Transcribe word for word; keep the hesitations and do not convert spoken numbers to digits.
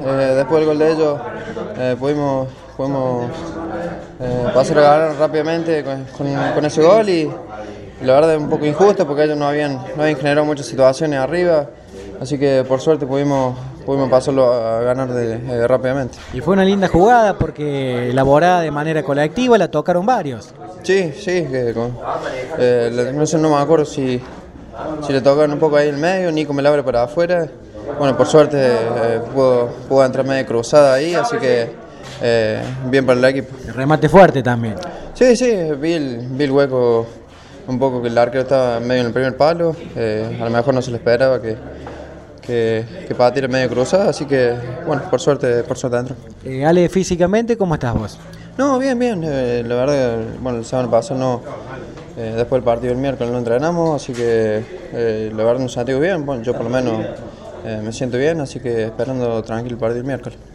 eh, después del gol de ellos eh, pudimos, pudimos eh, pasar a ganar rápidamente con, con, con ese gol y la verdad es un poco injusto porque ellos no habían, no habían generado muchas situaciones arriba, así que por suerte pudimos, pudimos pasarlo a ganar de, eh, rápidamente. Y fue una linda jugada porque elaborada de manera colectiva, la tocaron varios. Sí, sí, que, con, eh, no sé, no me acuerdo si, si le tocaron un poco ahí en el medio, Nico me la abre para afuera. Bueno, por suerte eh, pudo, pudo entrar medio cruzada ahí, así que eh, bien para el equipo. El remate fuerte también. Sí, sí, vi el, vi el hueco un poco que el arquero estaba medio en el primer palo, eh, a lo mejor no se le esperaba que, que, que pateara medio cruzada, así que bueno, por suerte, por suerte entró. Eh, Ale, físicamente, ¿cómo estás vos? No, bien, bien, eh, la verdad, bueno, la semana pasada no, eh, después del partido del miércoles no entrenamos, así que eh, la verdad nos sentimos bien, bueno, yo por lo menos eh, me siento bien, así que esperando tranquilo el partido del miércoles.